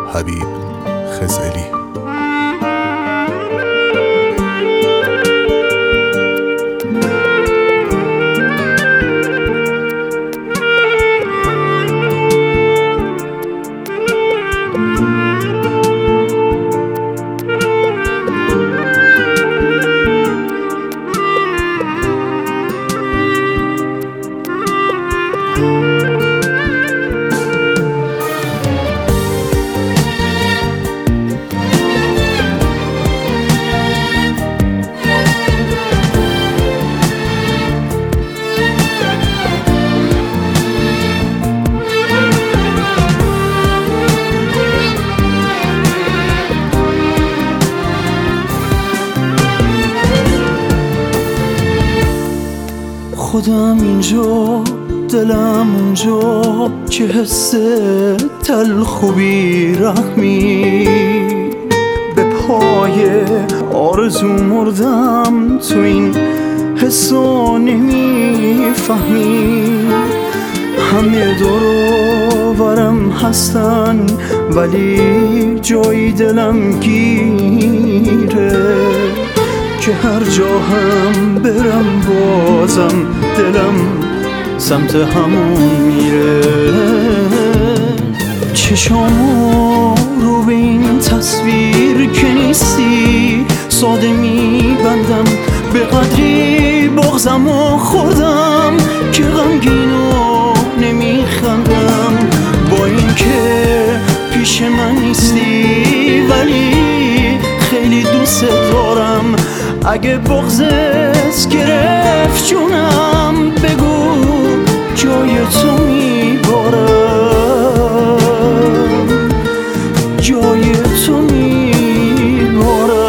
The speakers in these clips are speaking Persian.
حبیب خزعلی. خودم اینجا دلم اونجا که حس تلخ و بی‌رحمی به پای آرزو مردم. تو این حسا نمیفهمی همه دور و برم هستن ولی جایی دلم گیره که هر جا هم برم بازم دلم سمت همون میره. چشامو رو به این تصویر که نیستی ساده میبندم، به قدری بغضمو خوردم که غمگینو نمیخندم. با این که پیش من نیستی ولی خیلی دوست دارم. اگه بغضت گرفت جونم بگو جای تو میبارم، جای تو میبارم.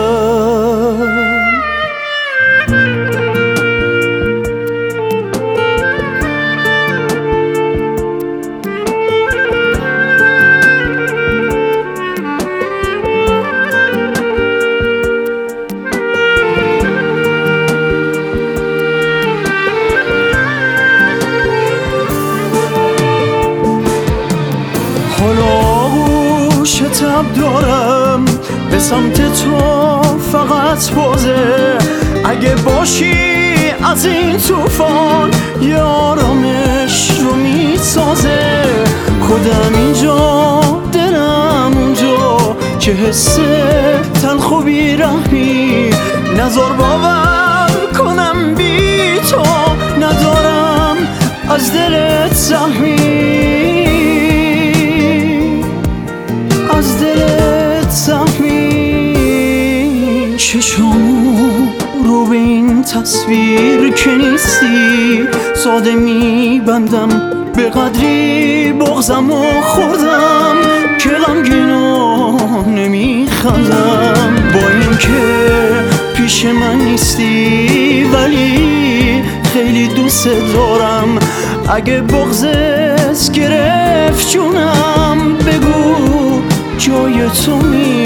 شتاب دارم به سمت تو فقط بازه، اگه باشی از این طوفان یه آرامش رو میسازه. خودم اینجا دلم اونجا که حس تلخ و بی‌رحمی نذار باور کنم بی تو ندارم از دلت زحمی، از دلت زحمی. چشامو رو به این تصویر که نیستی ساده میبندم، به قدری بغضمو خوردم که غمگینو نمیخندم. با این که پیش من نیستی ولی خیلی دوست دارم. اگه بغضت گرفت جونم بگو جای تو